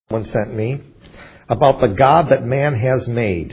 One sent me about the God that man has made,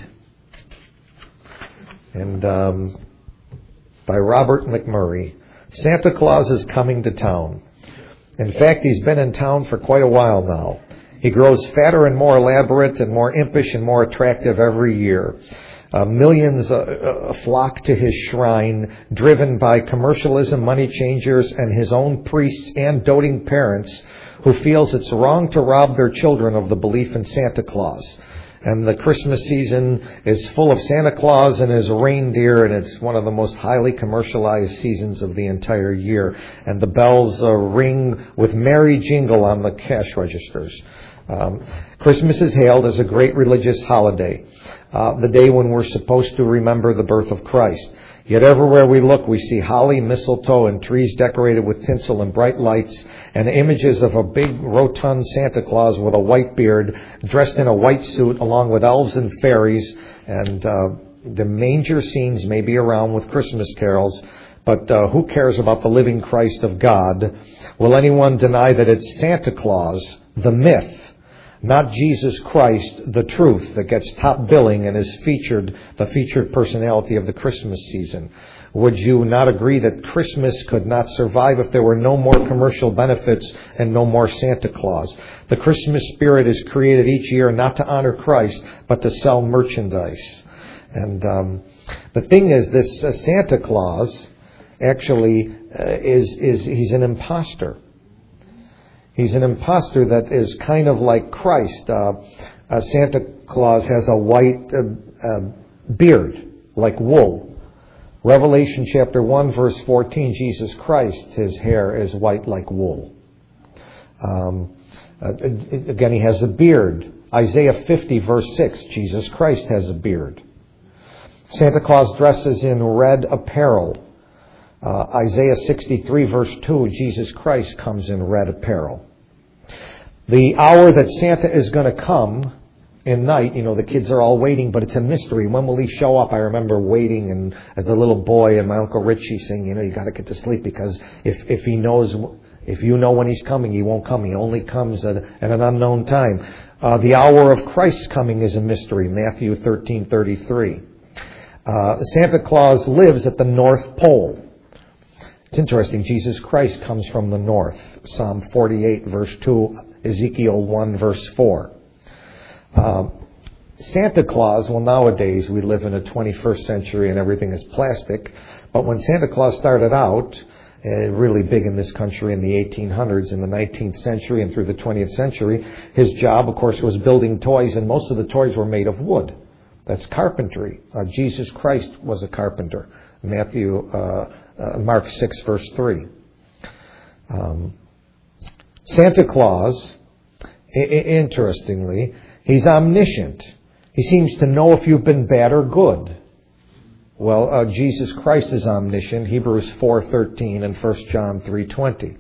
and by Robert McMurray. Santa Claus is coming to town. In fact, he's been in town for quite a while now. He grows fatter and more elaborate and more impish and more attractive every year. Millions flock to his shrine, driven by commercialism, money changers, and his own priests and doting parents who feels it's wrong to rob their children of the belief in Santa Claus. And the Christmas season is full of Santa Claus and his reindeer, and it's one of the most highly commercialized seasons of the entire year. And the bells ring with merry jingle on the cash registers. Christmas is hailed as a great religious holiday, the day when we're supposed to remember the birth of Christ. Yet everywhere we look, we see holly, mistletoe, and trees decorated with tinsel and bright lights, and images of a big, rotund Santa Claus with a white beard, dressed in a white suit, along with elves and fairies. And the manger scenes may be around with Christmas carols, but who cares about the living Christ of God? Will anyone deny that it's Santa Claus, the myth, not Jesus Christ, the truth, that gets top billing and is the featured personality of the Christmas season? Would you not agree that Christmas could not survive if there were no more commercial benefits and no more Santa Claus? The Christmas spirit is created each year not to honor Christ, but to sell merchandise. And the thing is, this Santa Claus actually he's an imposter. He's an imposter that is kind of like Christ. Santa Claus has a white beard, like wool. Revelation chapter 1, verse 14, Jesus Christ, his hair is white like wool. Again, he has a beard. Isaiah 50, verse 6, Jesus Christ has a beard. Santa Claus dresses in red apparel. Isaiah 63, verse 2, Jesus Christ comes in red apparel. The hour that Santa is going to come in night, the kids are all waiting, but it's a mystery. When will he show up? I remember waiting, and as a little boy, and my Uncle Richie saying, you got to get to sleep, because if you know when he's coming, he won't come. He only comes at an unknown time. The hour of Christ's coming is a mystery. Matthew 13:33. Santa Claus lives at the North Pole. It's interesting. Jesus Christ comes from the north. Psalm 48, verse 2, Ezekiel 1, verse 4. Santa Claus, well, nowadays we live in a 21st century and everything is plastic. But when Santa Claus started out, really big in this country in the 1800s, in the 19th century and through the 20th century, his job, of course, was building toys, and most of the toys were made of wood. That's carpentry. Jesus Christ was a carpenter. Mark 6, verse 3. Santa Claus, interestingly, he's omniscient. He seems to know if you've been bad or good. Well, Jesus Christ is omniscient, Hebrews 4:13 and 1 John 3:20.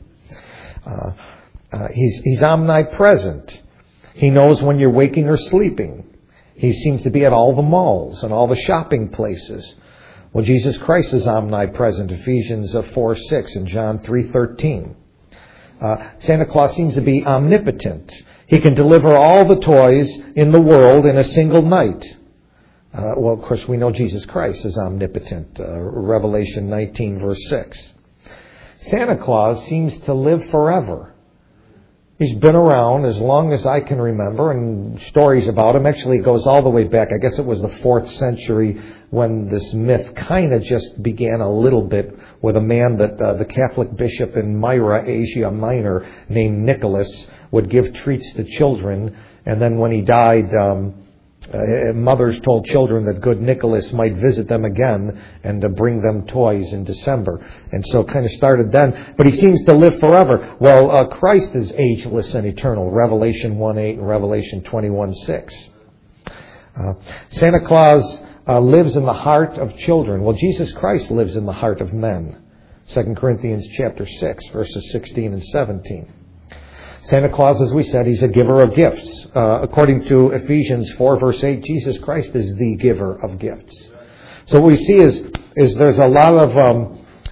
He's omnipresent. He knows when you're waking or sleeping. He seems to be at all the malls and all the shopping places. Well, Jesus Christ is omnipresent, Ephesians 4:6 and John 3:13. Santa Claus seems to be omnipotent. He can deliver all the toys in the world in a single night. Well, of course, we know Jesus Christ is omnipotent, Revelation 19, verse 6. Santa Claus seems to live forever. He's been around as long as I can remember, and stories about him actually goes all the way back. I guess it was the 4th century when this myth kind of just began a little bit with a man that the Catholic bishop in Myra, Asia Minor, named Nicholas, would give treats to children. And then when he died, mothers told children that good Nicholas might visit them again and to bring them toys in December. And so it kind of started then. But he seems to live forever. Well, Christ is ageless and eternal. Revelation 1:8 and Revelation 21:6. Santa Claus lives in the heart of children. Well, Jesus Christ lives in the heart of men. 2 Corinthians chapter 6, verses 16 and 17. Santa Claus, as we said, he's a giver of gifts. According to Ephesians 4, verse 8, Jesus Christ is the giver of gifts. So what we see is there's a lot of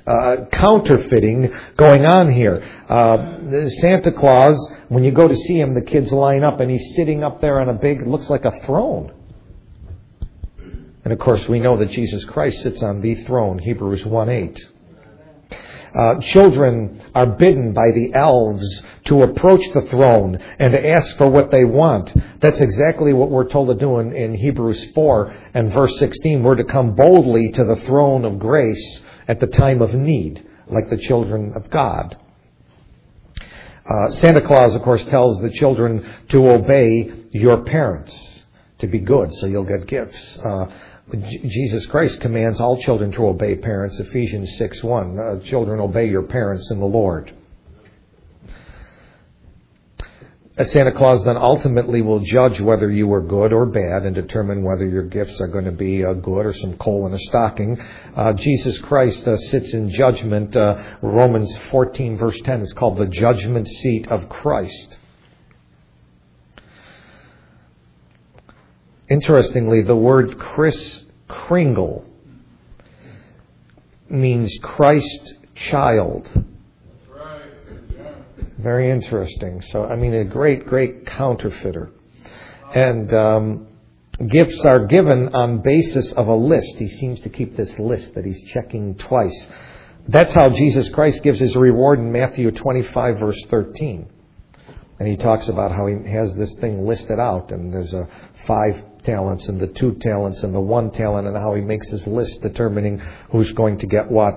counterfeiting going on here. Santa Claus, when you go to see him, the kids line up and he's sitting up there on a big, looks like a throne. And of course we know that Jesus Christ sits on the throne, Hebrews 1:8. Children are bidden by the elves to approach the throne and to ask for what they want. That's exactly what we're told to do in Hebrews 4 and verse 16. We're to come boldly to the throne of grace at the time of need, like the children of God. Santa Claus, of course, tells the children to obey your parents, to be good, so you'll get gifts. Jesus Christ commands all children to obey parents, Ephesians 6:1. Children, obey your parents in the Lord. Santa Claus then ultimately will judge whether you were good or bad and determine whether your gifts are going to be good or some coal in a stocking. Jesus Christ sits in judgment. Romans 14 verse 10 is called the judgment seat of Christ. Interestingly, the word Kris Kringle means Christ child. Very interesting. So, a great counterfeiter. And gifts are given on basis of a list. He seems to keep this list that he's checking twice. That's how Jesus Christ gives his reward in Matthew 25, verse 13. And he talks about how he has this thing listed out, and there's 5 talents and the 2 talents and the 1 talent, and how he makes his list determining who's going to get what.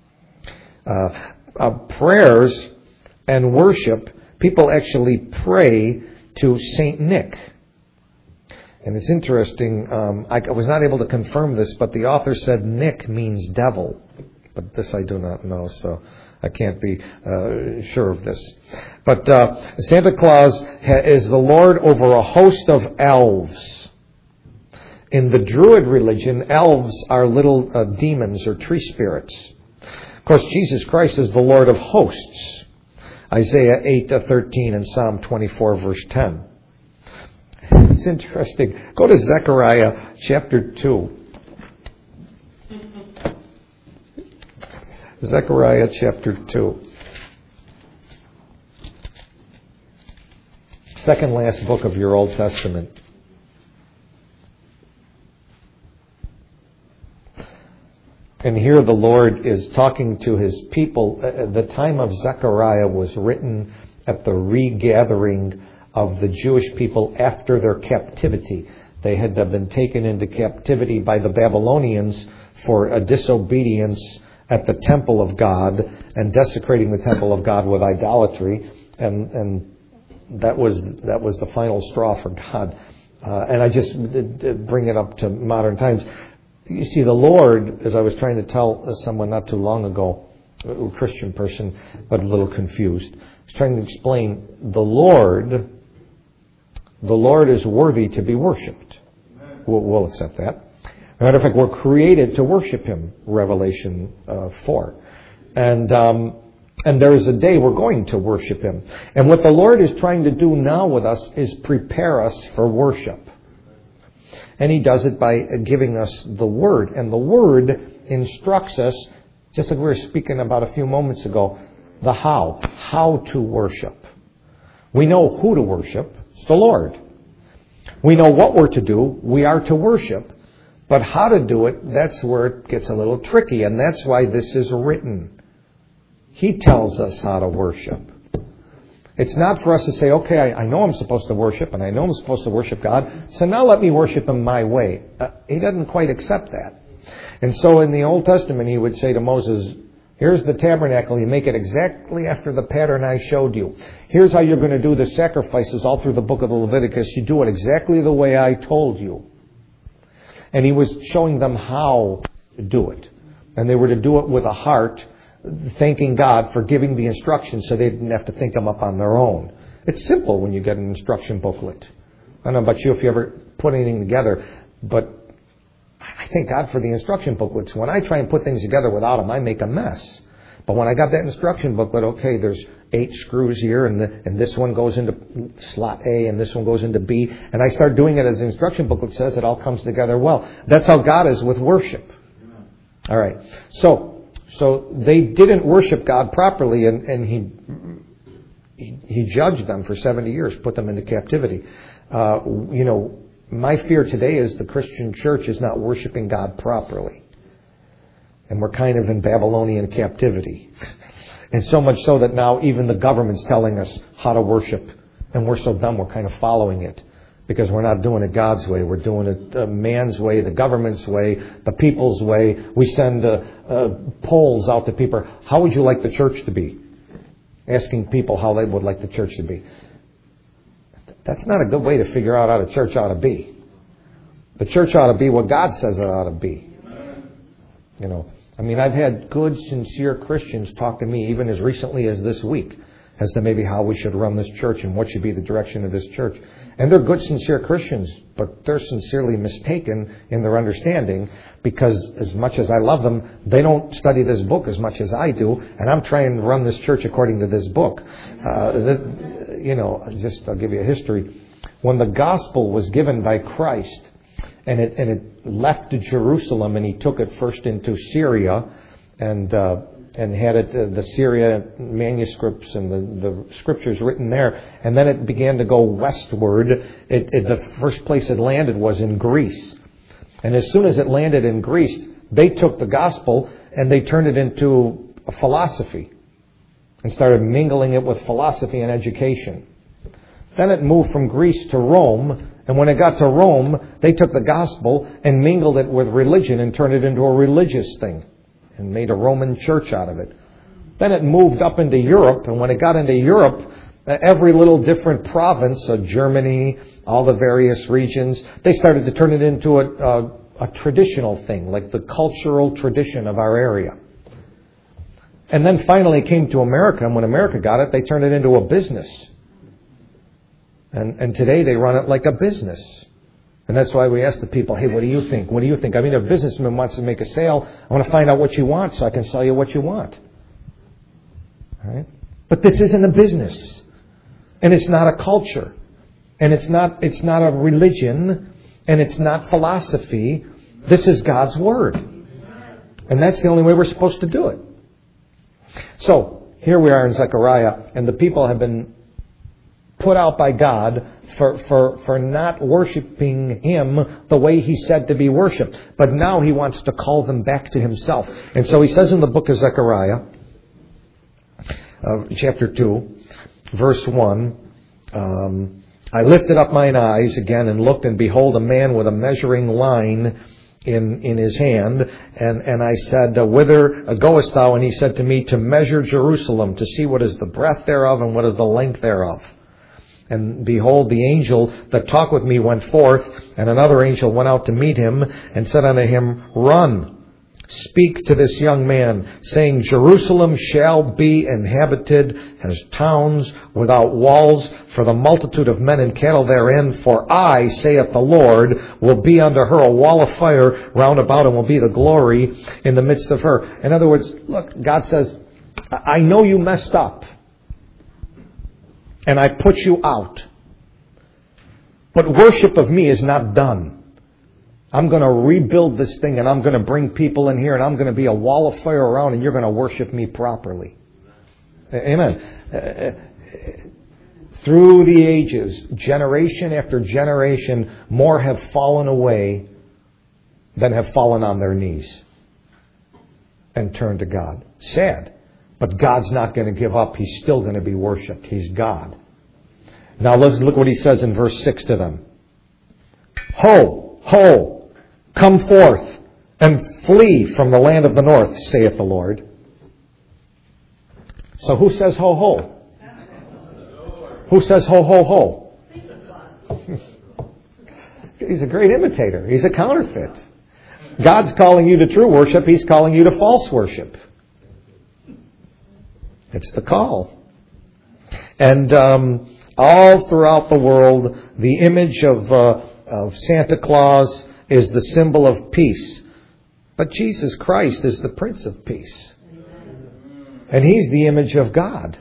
Prayers and worship, people actually pray to Saint Nick. And it's interesting, I was not able to confirm this, but the author said Nick means devil. But this I do not know, so I can't be sure of this. But Santa Claus is the Lord over a host of elves. In the Druid religion, elves are little demons or tree spirits. Of course, Jesus Christ is the Lord of hosts. Isaiah 8:13 and Psalm 24 verse 10. It's interesting. Go to Zechariah chapter 2. Zechariah chapter 2. Second last book of your Old Testament. And here the Lord is talking to his people. The time of Zechariah was written at the regathering of the Jewish people after their captivity. They had been taken into captivity by the Babylonians for a disobedience at the temple of God and desecrating the temple of God with idolatry. And that was the final straw for God. And I just bring it up to modern times. You see, the Lord, as I was trying to tell someone not too long ago, a Christian person, but a little confused, I was trying to explain, the Lord is worthy to be worshipped. We'll accept that. As a matter of fact, we're created to worship Him, Revelation 4. And there is a day we're going to worship Him. And what the Lord is trying to do now with us is prepare us for worship. And He does it by giving us the Word. And the Word instructs us, just like we were speaking about a few moments ago, the how to worship. We know who to worship. It's the Lord. We know what we're to do. We are to worship. But how to do it, that's where it gets a little tricky. And that's why this is written. He tells us how to worship. It's not for us to say, okay, I know I'm supposed to worship, and I know I'm supposed to worship God, so now let me worship Him my way. He doesn't quite accept that. And so in the Old Testament, He would say to Moses, here's the tabernacle, you make it exactly after the pattern I showed you. Here's how you're going to do the sacrifices all through the book of the Leviticus. You do it exactly the way I told you. And He was showing them how to do it. And they were to do it with a heart, thanking God for giving the instructions so they didn't have to think them up on their own. It's simple when you get an instruction booklet. I don't know about you if you ever put anything together, but I thank God for the instruction booklets. When I try and put things together without them, I make a mess. But when I got that instruction booklet, okay, there's 8 screws here, and this one goes into slot A, and this one goes into B, and I start doing it as the instruction booklet says, it all comes together well. That's how God is with worship. All right. So, So they didn't worship God properly, and He judged them for 70 years, put them into captivity. My fear today is the Christian church is not worshiping God properly. And we're kind of in Babylonian captivity. And so much so that now even the government's telling us how to worship. And we're so dumb, we're kind of following it. Because we're not doing it God's way. We're doing it man's way, the government's way, the people's way. We send polls out to people. How would you like the church to be? Asking people how they would like the church to be. That's not a good way to figure out how the church ought to be. The church ought to be what God says it ought to be. I've had good, sincere Christians talk to me even as recently as this week as to maybe how we should run this church and what should be the direction of this church. And they're good, sincere Christians, but they're sincerely mistaken in their understanding because as much as I love them, they don't study this book as much as I do, and I'm trying to run this church according to this book. I'll give you a history. When the gospel was given by Christ, and it left to Jerusalem, and He took it first into Syria, and had it the Syria manuscripts and the scriptures written there, and then it began to go westward. The first place it landed was in Greece, and as soon as it landed in Greece, they took the gospel and they turned it into a philosophy and started mingling it with philosophy and education. Then it moved from Greece to Rome. And when it got to Rome, they took the gospel and mingled it with religion and turned it into a religious thing and made a Roman church out of it. Then it moved up into Europe, and when it got into Europe, every little different province of Germany, all the various regions, they started to turn it into a traditional thing, like the cultural tradition of our area. And then finally it came to America, and when America got it, they turned it into a business. And today they run it like a business. And that's why we ask the people, hey, what do you think? What do you think? I mean, a businessman wants to make a sale. I want to find out what you want so I can sell you what you want. All right? But this isn't a business. And it's not a culture. And it's not a religion. And it's not philosophy. This is God's Word. And that's the only way we're supposed to do it. So, here we are in Zechariah, and the people have been put out by God for not worshiping Him the way He said to be worshipped. But now He wants to call them back to Himself. And so He says in the book of Zechariah, chapter 2, verse 1, I lifted up mine eyes again and looked, and behold, a man with a measuring line in his hand. And I said, whither goest thou? And he said to me, to measure Jerusalem, to see what is the breadth thereof and what is the length thereof. And behold, the angel that talked with me went forth, and another angel went out to meet him, and said unto him, Run, speak to this young man, saying, Jerusalem shall be inhabited as towns without walls, for the multitude of men and cattle therein. For I, saith the Lord, will be unto her a wall of fire round about, and will be the glory in the midst of her. In other words, look, God says, I know you messed up. And I put you out. But worship of me is not done. I'm going to rebuild this thing, and I'm going to bring people in here, and I'm going to be a wall of fire around, and you're going to worship me properly. Amen. Through the ages, generation after generation, more have fallen away than have fallen on their knees and turned to God. Sad. But God's not going to give up. He's still going to be worshipped. He's God. Now let's look what He says in verse 6 to them. Ho, ho, come forth and flee from the land of the north, saith the Lord. So who says ho, ho? Who says ho, ho, ho? He's a great imitator. He's a counterfeit. God's calling you to true worship. He's calling you to false worship. It's the call. And all throughout the world, the image of Santa Claus is the symbol of peace. But Jesus Christ is the Prince of Peace. And He's the image of God.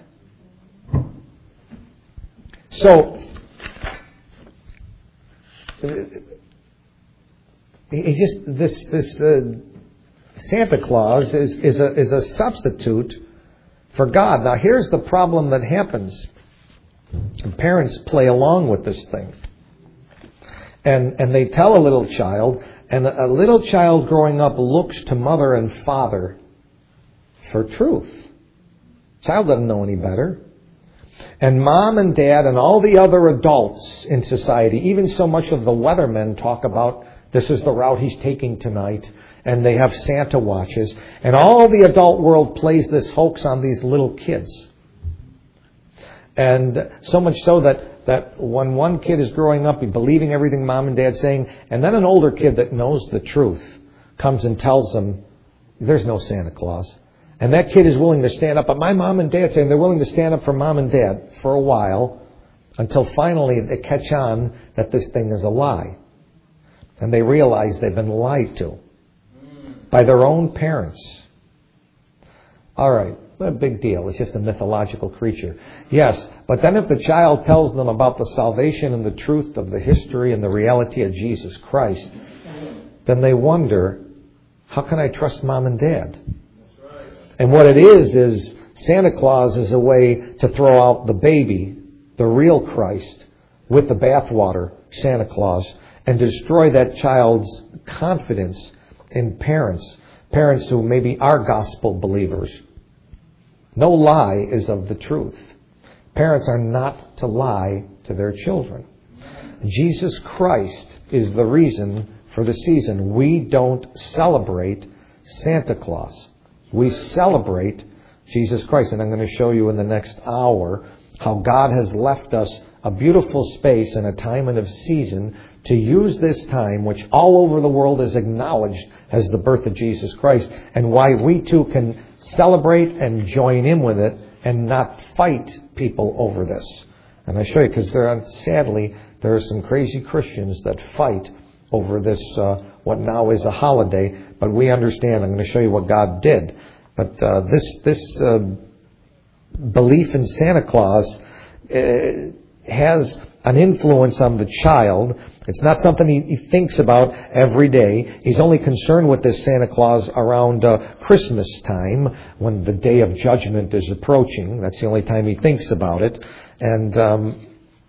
So, this Santa Claus is a substitute for God. Now here's the problem that happens. Parents play along with this thing. And they tell a little child, and a little child growing up looks to mother and father for truth. Child doesn't know any better. And mom and dad and all the other adults in society, even so much of the weathermen talk about this is the route he's taking tonight, and they have Santa watches, and all the adult world plays this hoax on these little kids. And so much so that when one kid is growing up, he's believing everything mom and dad's saying, and then an older kid that knows the truth comes and tells them, there's no Santa Claus. And that kid is willing to stand up. But my mom and dad say they're willing to stand up for mom and dad for a while until finally they catch on that this thing is a lie. And they realize they've been lied to by their own parents. All right, what a big deal. It's just a mythological creature. Yes, but then if the child tells them about the salvation and the truth of the history and the reality of Jesus Christ, then they wonder, how can I trust mom and dad? And what it is Santa Claus is a way to throw out the baby, the real Christ, with the bathwater, Santa Claus, and destroy that child's confidence in parents who maybe are gospel believers. No lie is of the truth. Parents are not to lie to their children. Jesus Christ is the reason for the season. We don't celebrate Santa Claus. We celebrate Jesus Christ. And I'm going to show you in the next hour how God has left us a beautiful space and a time and a season to use this time, which all over the world is acknowledged as the birth of Jesus Christ, and why we too can celebrate and join in with it and not fight people over this. And I show you, because sadly, there are some crazy Christians that fight over this, what now is a holiday, but we understand. I'm going to show you what God did. But this belief in Santa Claus has an influence on the child. It's not something he thinks about every day. He's only concerned with this Santa Claus around Christmas time, when the day of judgment is approaching. That's the only time he thinks about it. And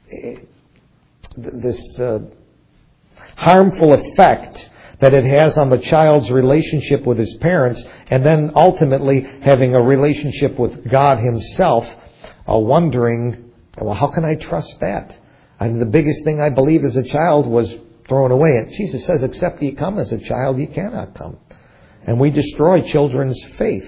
this harmful effect that it has on the child's relationship with his parents, and then ultimately having a relationship with God himself, wondering, well, how can I trust that? I mean, the biggest thing I believed as a child was thrown away. And Jesus says, except ye come as a child, ye cannot come. And we destroy children's faith.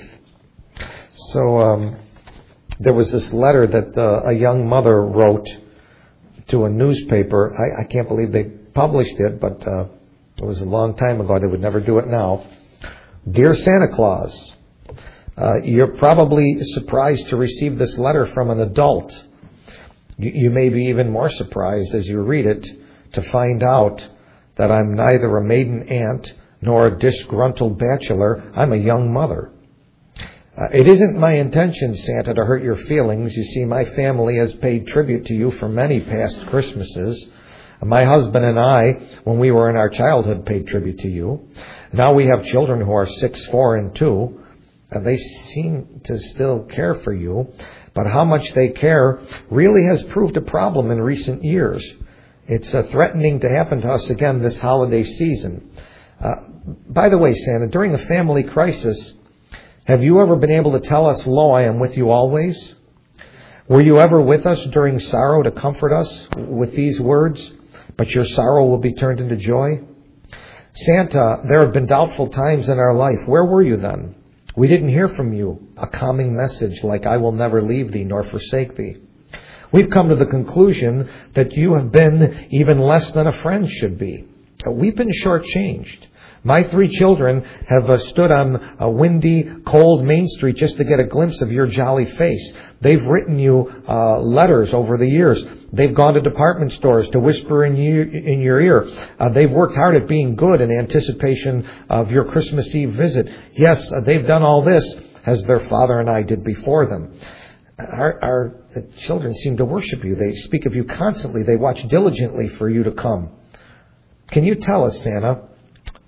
So there was this letter that a young mother wrote to a newspaper. I can't believe they published it, but it was a long time ago. They would never do it now. Dear Santa Claus, you're probably surprised to receive this letter from an adult. You may be even more surprised as you read it to find out that I'm neither a maiden aunt nor a disgruntled bachelor. I'm a young mother. It isn't my intention, Santa, to hurt your feelings. You see, my family has paid tribute to you for many past Christmases. My husband and I, when we were in our childhood, paid tribute to you. Now we have children who are 6, 4, and 2. They seem to still care for you. But how much they care really has proved a problem in recent years. It's threatening to happen to us again this holiday season. By the way, Santa, during a family crisis, have you ever been able to tell us, lo, I am with you always? Were you ever with us during sorrow to comfort us with these words? But your sorrow will be turned into joy. Santa, there have been doubtful times in our life. Where were you then? We didn't hear from you a calming message like, I will never leave thee nor forsake thee. We've come to the conclusion that you have been even less than a friend should be. We've been shortchanged. My 3 children have stood on a windy, cold Main Street just to get a glimpse of your jolly face. They've written you letters over the years. They've gone to department stores to whisper in your ear. They've worked hard at being good in anticipation of your Christmas Eve visit. Yes, they've done all this as their father and I did before them. Our children seem to worship you. They speak of you constantly. They watch diligently for you to come. Can you tell us, Santa,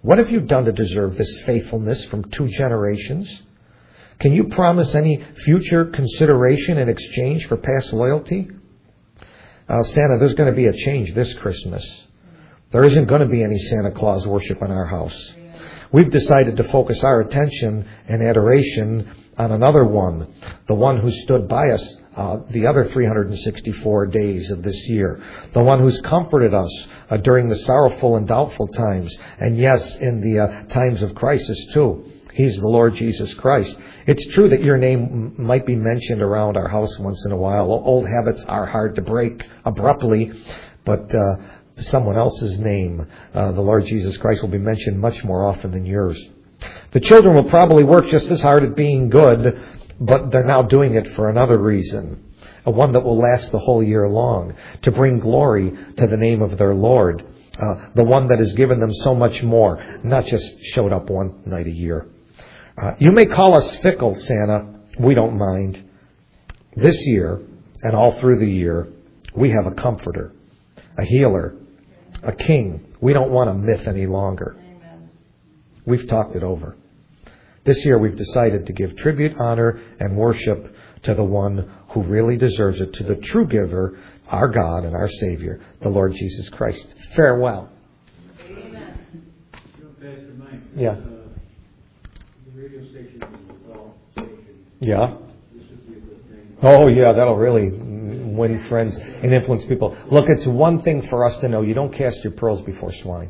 What have you done to deserve this faithfulness from 2 generations? Can you promise any future consideration in exchange for past loyalty? Santa, there's going to be a change this Christmas. There isn't going to be any Santa Claus worship in our house. We've decided to focus our attention and adoration on another one, the one who stood by us the other 364 days of this year, the one who's comforted us during the sorrowful and doubtful times, and yes, in the times of crisis too. He's the Lord Jesus Christ. It's true that your name might be mentioned around our house once in a while. Old habits are hard to break abruptly, but someone else's name, the Lord Jesus Christ, will be mentioned much more often than yours. The children will probably work just as hard at being good, but they're now doing it for another reason, one that will last the whole year long, to bring glory to the name of their Lord, the one that has given them so much more, not just showed up one night a year. You may call us fickle, Santa. We don't mind. This year, and all through the year, we have a comforter, a healer, a king. We don't want a myth any longer. Amen. We've talked it over. This year we've decided to give tribute, honor, and worship to the one who really deserves it, to the true giver, our God and our Savior, the Lord Jesus Christ. Farewell. Amen. Yeah. The radio station is a well station. Yeah. This would be a good thing. Oh, yeah, that'll really win friends and influence people. Look, it's one thing for us to know. You don't cast your pearls before swine.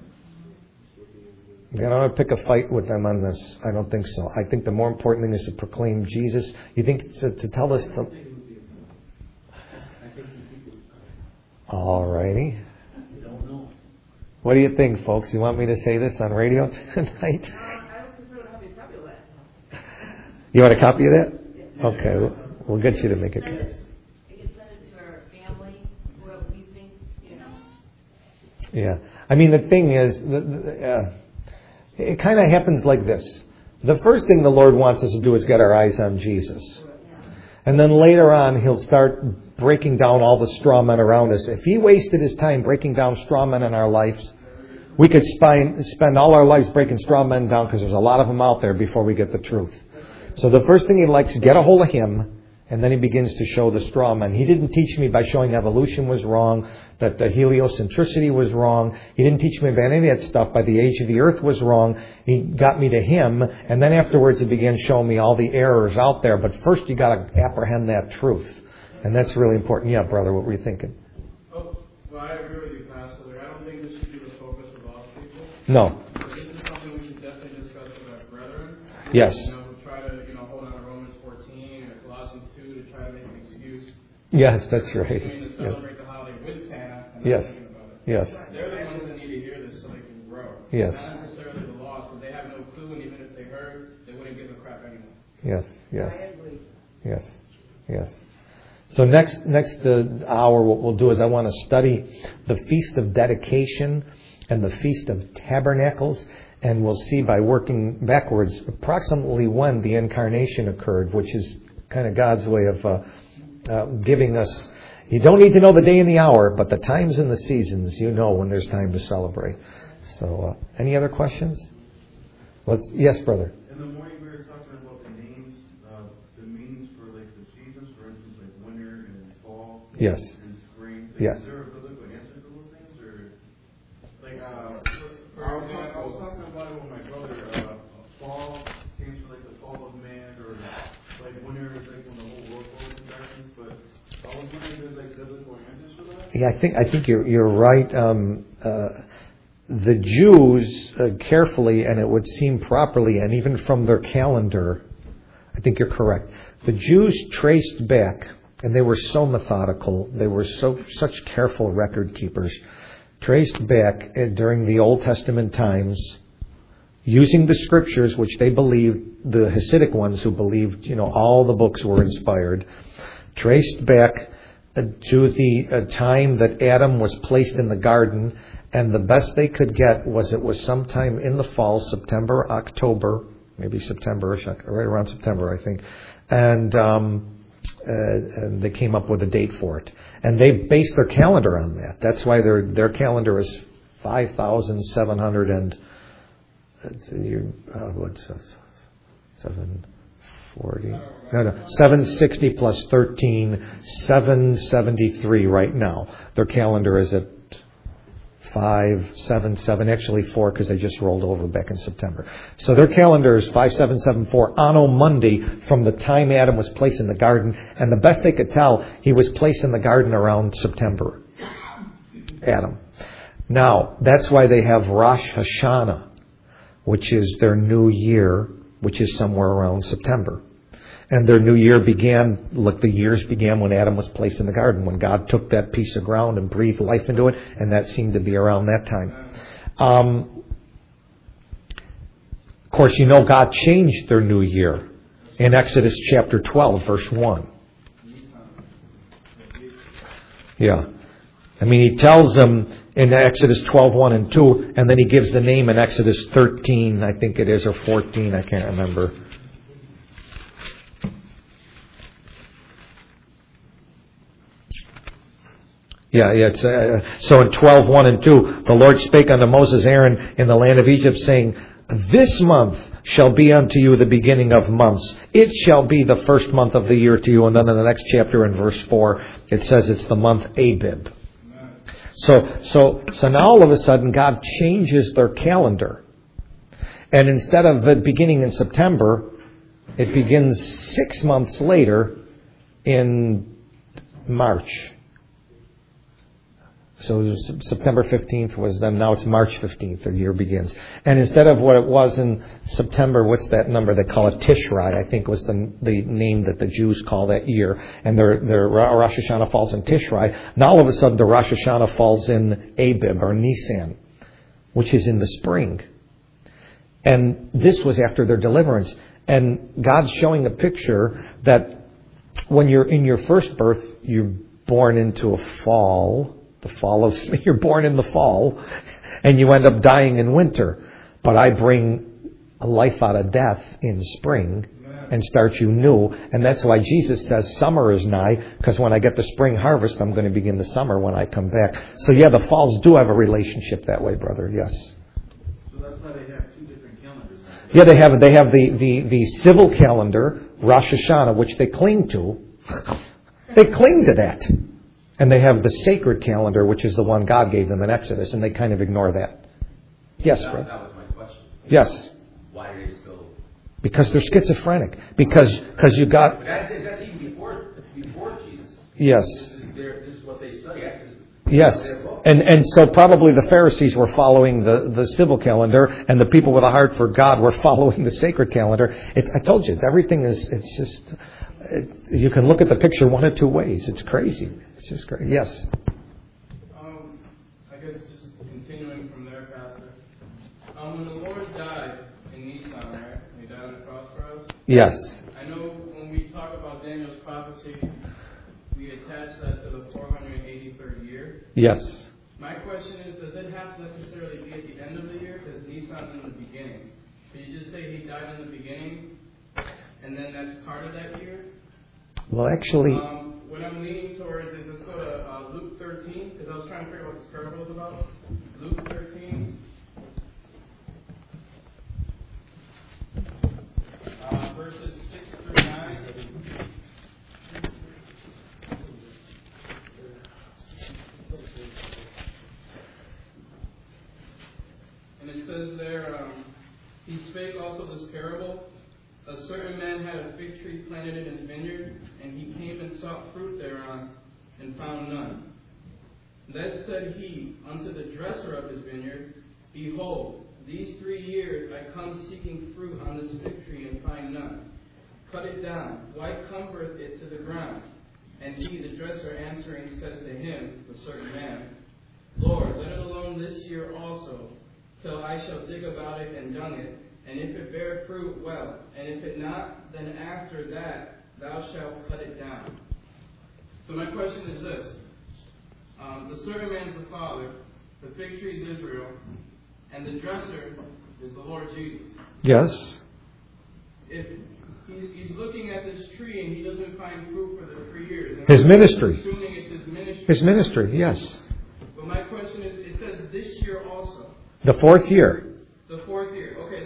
I don't want to pick a fight with them on this. I don't think so. I think the more important thing is to proclaim Jesus. You think to tell us to... All righty. What do you think, folks? You want me to say this on radio tonight? You want a copy of that? Okay, we'll get you to make it. You can send it to our family, whoever you think, Yeah. I mean, the thing is, it kind of happens like this. The first thing the Lord wants us to do is get our eyes on Jesus. And then later on, He'll start breaking down all the straw men around us. If He wasted His time breaking down straw men in our lives, we could spend all our lives breaking straw men down, because there's a lot of them out there before we get the truth. So the first thing He likes is get a hold of Him, and then He begins to show the straw men. He didn't teach me by showing evolution was wrong, that the heliocentricity was wrong. He didn't teach me about any of that stuff. By the age of the earth was wrong. He got me to Him, and then afterwards He began showing me all the errors out there. But first you got to apprehend that truth, and that's really important. Yeah, brother, what were you thinking? Oh, well, I agree with you, Pastor. I don't think this should be the focus of all people. No. But this is something we should definitely discuss with our brethren. Yes. Try to, hold on to Romans 14 or Colossians 2 to try to make an excuse. Yes, that's right. To celebrate the holiday with Santa. And Yes. Thinking about it. Yes. They're the ones that need to hear this so they can grow. Yes. Not necessarily the lost, but they have no clue, and even if they heard, they wouldn't give a crap anyway. Yes. Yes. I agree. Yes. Yes. So next hour, what we'll do is I want to study the Feast of Dedication and the Feast of Tabernacles, and we'll see by working backwards approximately when the Incarnation occurred, which is kind of God's way of giving us. You don't need to know the day and the hour, but the times and the seasons, you know when there's time to celebrate. So, any other questions? Yes, brother. In the morning we were talking about the names, the meanings for like the seasons, for instance, like winter and fall. Yes. And spring. Yes. Is there a biblical answer to those things, or like I was talking about it with my brother. Fall stands for like the fall of man, or like winter is like when the whole world falls in darkness. But I was wondering if there's like biblical answers for that. Yeah, I think you're right. The Jews carefully, and it would seem properly, and even from their calendar, I think you're correct. The Jews traced back, and they were so methodical. They were such careful record keepers. Traced back during the Old Testament times, using the scriptures, which they believed, the Hasidic ones who believed, all the books were inspired, traced back to the time that Adam was placed in the garden, and the best they could get it was sometime in the fall, September, October, maybe September-ish, right around September, I think, and they came up with a date for it, and they based their calendar on that. That's why their calendar is 5,700 and what's 740? No, 760 plus 13, 773 right now. Their calendar is at 577, actually 4 because they just rolled over back in September. So their calendar is 5774 Anno Mundi from the time Adam was placed in the garden. And the best they could tell, he was placed in the garden around September. Adam. Now, that's why they have Rosh Hashanah, which is their new year, which is somewhere around September. And their new year began, the years began when Adam was placed in the garden, when God took that piece of ground and breathed life into it, and that seemed to be around that time. Of course, God changed their new year in Exodus chapter 12, verse 1. Yeah. He tells them in Exodus 12, 1 and 2, and then he gives the name in Exodus 13, I think it is, or 14, I can't remember. It's, so in 12, 1 and 2, the Lord spake unto Moses, Aaron, in the land of Egypt, saying, this month shall be unto you the beginning of months. It shall be the first month of the year to you. And then in the next chapter in verse 4, it says it's the month Abib. So now all of a sudden God changes their calendar. And instead of it beginning in September, it begins 6 months later in March. So September 15th was then, now it's March 15th, the year begins. And instead of what it was in September, what's that number? They call it Tishrei, I think was the name that the Jews call that year. And their Rosh Hashanah falls in Tishrei. Now all of a sudden the Rosh Hashanah falls in Abib or Nisan, which is in the spring. And this was after their deliverance. And God's showing a picture that when you're in your first birth, you're born into a fall. You're born in the fall, and you end up dying in winter. But I bring a life out of death in spring and start you new. And that's why Jesus says summer is nigh, because when I get the spring harvest, I'm going to begin the summer when I come back. So the falls do have a relationship that way, brother. Yes. So that's why they have two different calendars. Yeah, they have the civil calendar, Rosh Hashanah, which they cling to. They cling to that. And they have the sacred calendar, which is the one God gave them in Exodus, and they kind of ignore that. Yes, brother? That was my question. Yes. Why do they still... Because they're schizophrenic. Because you got... But that's even before Jesus. Yes. This is what they study. Exodus. Yes. And so probably the Pharisees were following the civil calendar, and the people with a heart for God were following the sacred calendar. I told you, everything is... you can look at the picture one of two ways. It's crazy. It's just crazy. Yes. I guess just continuing from there, Pastor. When the Lord died in Nisan, right? He died on the cross for us. Yes. I know when we talk about Daniel's prophecy, we attach that to the 483rd year. Yes. My question is, does it have to necessarily be at the end of the year? Because Nisan's in the beginning. Did you just say he died in the beginning, and then that's part of that year? Well, actually... what I'm leaning towards is, let's go to Luke 13, because I was trying to figure out what this parable is about. Luke 13. Verses 6 through 9. And it says there, he spake also this parable. A certain man had a fig tree planted in his vineyard, and he came and sought fruit thereon, and found none. Then said he unto the dresser of his vineyard, Behold, these 3 years I come seeking fruit on this fig tree, and find none. Cut it down. Why cumbereth it to the ground? And he, the dresser, answering, said to him, the certain man, Lord, let it alone this year also, till I shall dig about it and dung it. And if it bear fruit, well. And if it not, then after that thou shalt cut it down. So my question is this. The certain man is the Father, the fig tree is Israel, and the dresser is the Lord Jesus. Yes. If he's looking at this tree and he doesn't find fruit for the 3 years. And His ministry. Assuming it's his ministry. His ministry, yes. But my question is, it says this year also. The 4th year. The 4th year. Okay,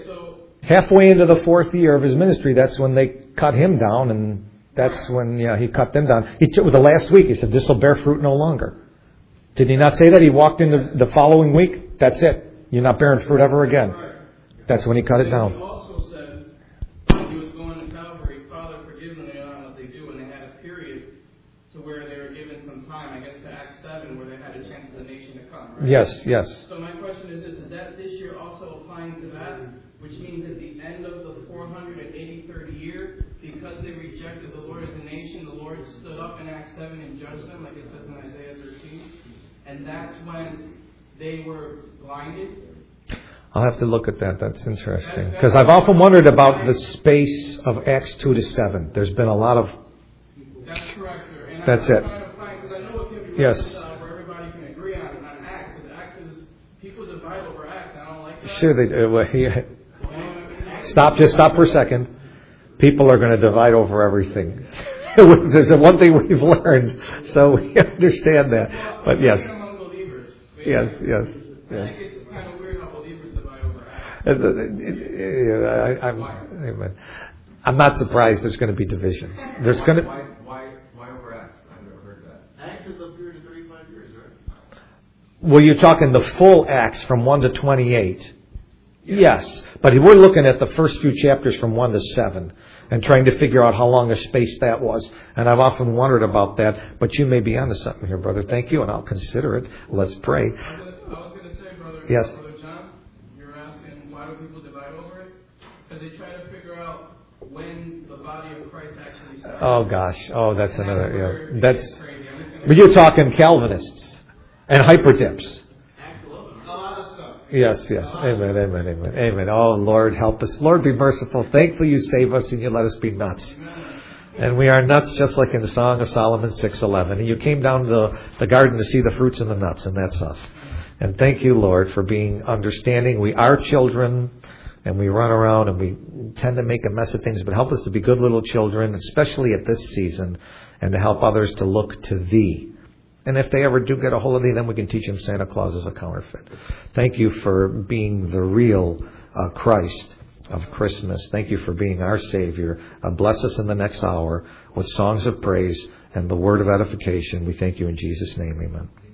Halfway into the 4th year of his ministry, that's when they cut him down, and that's when he cut them down. He took the last week. He said, "This will bear fruit no longer." Did he not say that? He walked into the following week. That's it. You're not bearing fruit ever again. That's when he cut it down. He also said when he was going to Calvary, "Father, forgive them, they don't know what they do," and they had a period to where they were given some time, I guess to Acts 7, where they had a chance for the nation to come. Right? Yes. So my question is this: is that this year also applying to that? Which means at the end of the 483rd year, because they rejected the Lord as a nation, the Lord stood up in Acts 7 and judged them, like it says in Isaiah 13. And that's when they were blinded. I'll have to look at that. That's interesting. Because I've often wondered about the space of Acts 2 to 7. There's been a lot of... That's correct, sir. And that's I'm it. trying to find, because I know it can be yes. where everybody can agree on Acts. Because Acts is, people divide over Acts, and I don't like that. Sure they do. Just stop for a second. People are going to divide over everything. There's one thing we've learned, so we understand that. But yes. Yes. I think it's kind of weird how believers divide over Acts. I'm not surprised there's going to be divisions. There's going to. Why over Acts? I've never heard that. Acts is a period of 35 years, right? Well, you're talking the full Acts from 1 to 28. Yes, but we're looking at the first few chapters from 1 to 7 and trying to figure out how long a space that was. And I've often wondered about that, but you may be onto something here, brother. Thank you, and I'll consider it. Let's pray. I was going to say, brother, yes. Brother John, you're asking why do people divide over it? Because they try to figure out when the body of Christ actually started. Oh, gosh. Oh, that's another... Yeah. That's. But you're talking Calvinists and hyperdips. Yes. Amen. Oh, Lord, help us. Lord, be merciful. Thankfully you save us and you let us be nuts. And we are nuts just like in the Song of Solomon 6:11. And you came down to the garden to see the fruits and the nuts, and that's us. And thank you, Lord, for being understanding. We are children, and we run around, and we tend to make a mess of things, but help us to be good little children, especially at this season, and to help others to look to Thee. And if they ever do get a hold of Thee, then we can teach them Santa Claus is a counterfeit. Thank you for being the real Christ of Christmas. Thank you for being our Savior. Bless us in the next hour with songs of praise and the word of edification. We thank you in Jesus' name. Amen.